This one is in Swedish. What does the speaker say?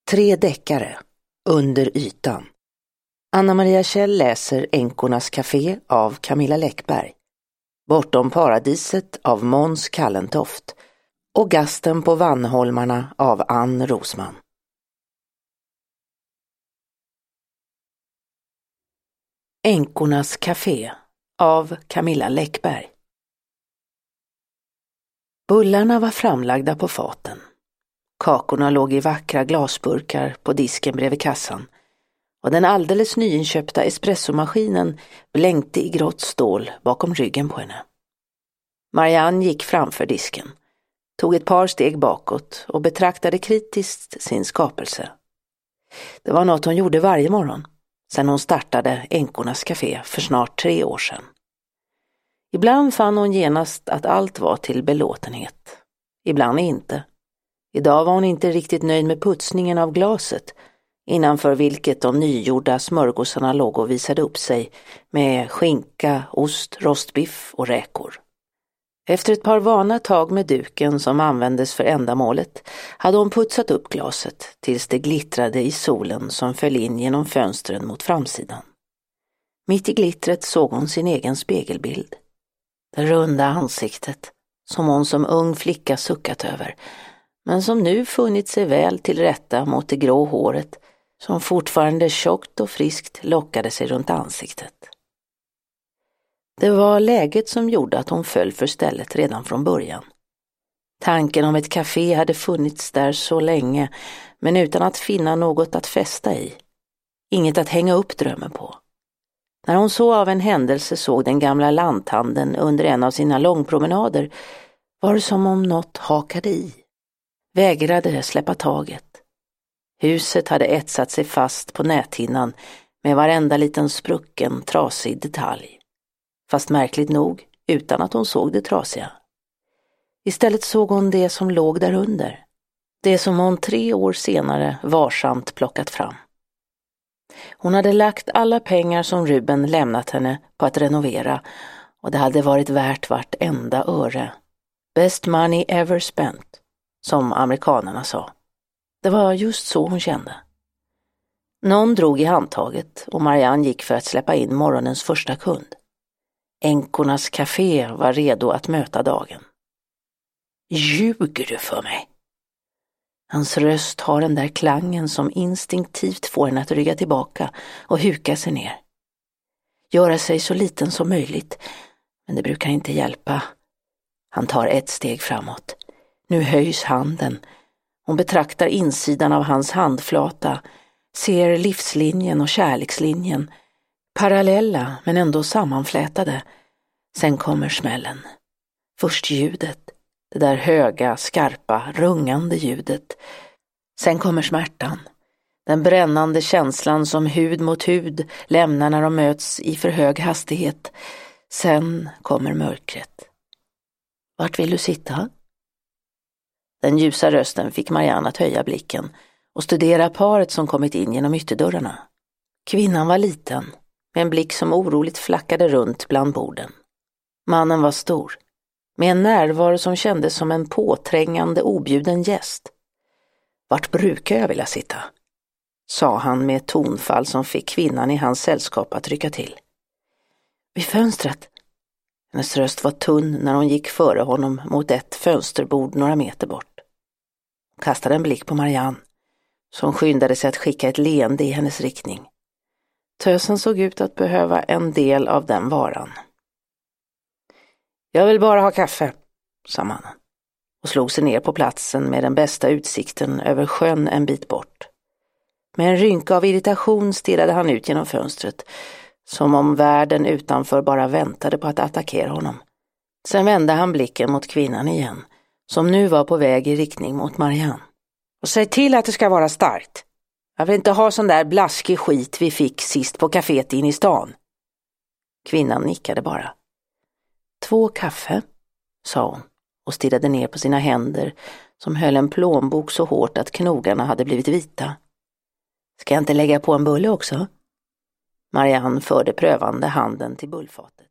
3 deckare under ytan. Anna-Maria Kjell läser Änkornas café av Camilla Läckberg, Bortom paradiset av Måns Kallentoft och Gasten på Vannholmarna av Ann Rosman. Änkornas café av Camilla Läckberg. Bullarna var framlagda på faten. Kakorna låg i vackra glasburkar på disken bredvid kassan och den alldeles nyinköpta espressomaskinen blänkte i grått stål bakom ryggen på henne. Marianne gick framför disken, tog ett par steg bakåt och betraktade kritiskt sin skapelse. Det var något hon gjorde varje morgon sedan hon startade Änkornas café för snart 3 år sedan. Ibland fann hon genast att allt var till belåtenhet. Ibland inte. Idag var hon inte riktigt nöjd med putsningen av glaset, innanför vilket de nygjorda smörgåsarna låg och visade upp sig med skinka, ost, rostbiff och räkor. Efter ett par vana tag med duken som användes för ändamålet hade hon putsat upp glaset tills det glittrade i solen som föll in genom fönstren mot framsidan. Mitt i glittret såg hon sin egen spegelbild. Det runda ansiktet som hon som ung flicka suckat över, men som nu funnit sig väl till rätta mot det grå håret som fortfarande tjockt och friskt lockade sig runt ansiktet. Det var läget som gjorde att hon föll för stället redan från början. Tanken om ett café hade funnits där så länge, men utan att finna något att fästa i. Inget att hänga upp drömmen på. När hon så av en händelse såg den gamla lanthandeln under en av sina långpromenader var det som om något hakade i. Vägrade släppa taget. Huset hade etsat sig fast på näthinnan med varenda liten sprucken, trasig detalj. Fast märkligt nog utan att hon såg det trasiga. Istället såg hon det som låg där under. Det som hon 3 år senare varsamt plockat fram. Hon hade lagt alla pengar som Ruben lämnat henne på att renovera och det hade varit värt vartenda öre. Best money ever spent, som amerikanerna sa. Det var just så hon kände. Någon drog i handtaget och Marianne gick för att släppa in morgonens första kund. Änkornas café var redo att möta dagen. Ljuger du för mig? Hans röst har den där klangen som instinktivt får henne att rygga tillbaka och huka sig ner. Göra sig så liten som möjligt, men det brukar inte hjälpa. Han tar ett steg framåt. Nu höjs handen. Hon betraktar insidan av hans handflata, ser livslinjen och kärlekslinjen, parallella men ändå sammanflätade. Sen kommer smällen. Först ljudet, det där höga, skarpa, rungande ljudet. Sen kommer smärtan, den brännande känslan som hud mot hud lämnar när de möts i för hög hastighet. Sen kommer mörkret. Vart vill du sitta? Den ljusa rösten fick Marianne att höja blicken och studera paret som kommit in genom ytterdörrarna. Kvinnan var liten, med en blick som oroligt flackade runt bland borden. Mannen var stor, med en närvaro som kändes som en påträngande objuden gäst. Vart brukar jag vilja sitta? Sa han med ett tonfall som fick kvinnan i hans sällskap att rycka till. Vid fönstret. Hennes röst var tunn när hon gick före honom mot ett fönsterbord några meter bort. Hon kastade en blick på Marianne, som skyndade sig att skicka ett leende i hennes riktning. Tösen såg ut att behöva en del av den varan. Jag vill bara ha kaffe, sa mannen och slog sig ner på platsen med den bästa utsikten över sjön en bit bort. Med en rynka av irritation stirrade han ut genom fönstret, som om världen utanför bara väntade på att attackera honom. Sen vände han blicken mot kvinnan igen, som nu var på väg i riktning mot Marianne. Och säg till att det ska vara starkt. Jag vill inte ha sån där blaskig skit vi fick sist på kaféet in i stan. Kvinnan nickade bara. 2 kaffe, sa hon och stirrade ner på sina händer som höll en plånbok så hårt att knogarna hade blivit vita. Ska jag inte lägga på en bulle också? Marianne förde prövande handen till bullfatet.